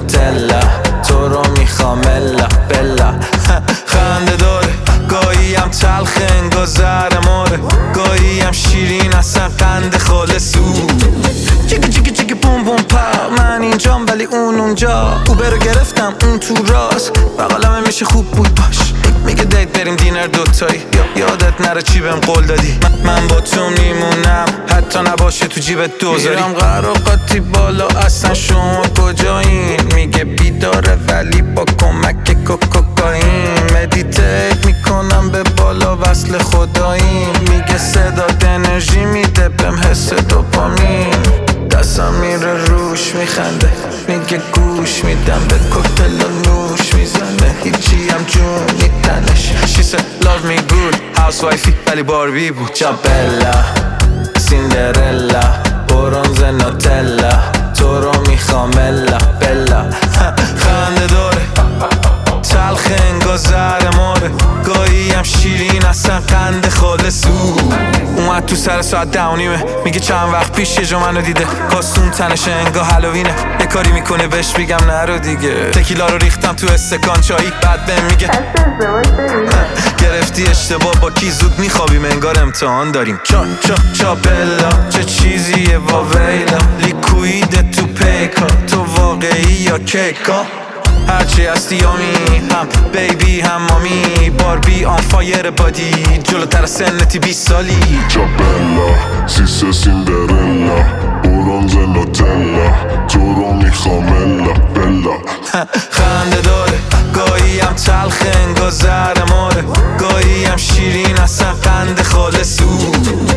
نوتلا، تو رو میخوام الا بلا. خنده داره گاهی هم تلخه انگار زهر ماره، گاهی هم شیرین اصلا قند خالصو. جیگه جیگه جیگه بوم بوم پا، من اینجام ولی اون اونجا. اوبر رو گرفتم اون تو راست، بغلمه میشه خوب بود باش. میگه دیت بریم دینر دوتایی، یادت نره چی بهم قول دادی. من با تو میمونم حتی نباشه تو جیبت دوزاری. میرم قراقاتی بالا اصلا شما کجایین، میگه بیداره ولی با کمک کوکائین. مدیتیت میکنم به بالا وصل خداییم، میگه صدات انرژی میده بهم حس دوپامین. دستم میره روش میخنده، میگه گوش میدم به کوکتل و نوش میزنه، هیچی هم جون نیتنش. She said love me good housewifey ولی باربی بود. جابلا سیندرلا برونز نوتلا، تو رو میخوام الا بلا. خنده داره تلخ انگار زهر ماره، گاهی هم شیرین اصلا قند خالصو. اومد تو سر ساعت 10:30، میگه چند وقت پیش یه جا منو دیده، کاستوم تنشه انگار هالوینه. یه کاری میکنه بهش بگم نرو دیگه، تکیلا رو ریختم تو استکان چایی، بعد بهم میگه گرفتی اشتباه با کی، زود میخوابیم انگار امتحان داریم. چا بلا چه چیزیه واویلا، لیکوید تو پیکا، تو واقعی یا کیکا. هرچی هستی یامی هم بیبی هم مامی، باربی آن فایر بادی جلوتر سنتی 20 سالی. جابلا سیسه سیندرلا برونز نوتلا، تو رو میخوام الا بلا. خنده داره گاهی هم تلخ انگار زهر ماره، گاهی هم شیرین اصلا قند خالصو.